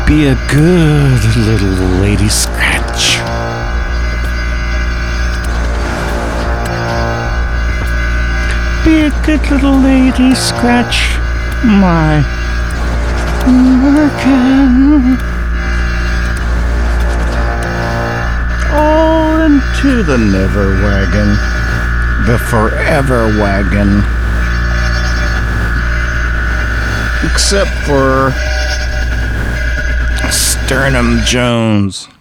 Be a good little lady Scratch. Be a good little lady Scratch. My working. All into the never wagon, the forever wagon. Except for Sternum Jones.